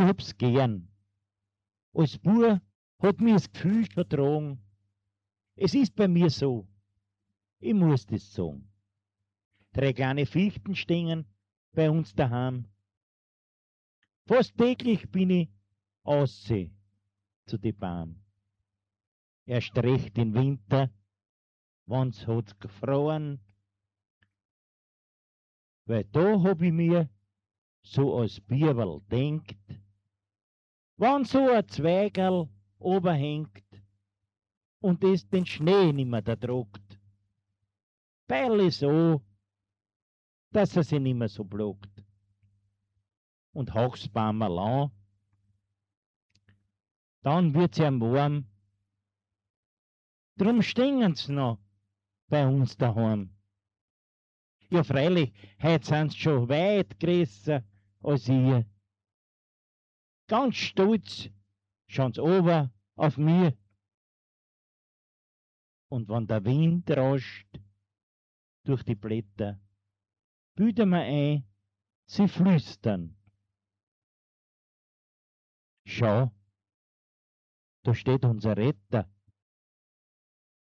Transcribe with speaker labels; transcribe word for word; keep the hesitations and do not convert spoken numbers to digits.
Speaker 1: hab's gern. Als Bub hat mir das Gefühl vertragen, es ist bei mir so, ich muss das sagen. Drei kleine Fichten stehen bei uns daheim. Fast täglich bin ich ausseh zu die Bahn. Erst recht im Winter, wenn's hat's gefroren, weil da hab ich mir so als Bierwal denkt, wann so ein Zweigerl oberhängt und es den Schnee nimmer da druckt, weil es so, dass er sich nimmer so blockt. Und hauch's Bammerl an, dann wird's ihm warm. Drum stehen's noch bei uns daheim. Ja, freilich, heut sind's schon weit größer als ihr. Ganz stolz schauen's ober auf mir. Und wenn der Wind rauscht durch die Blätter, bilde mir ein, sie flüstern. Schau, da steht unser Retter.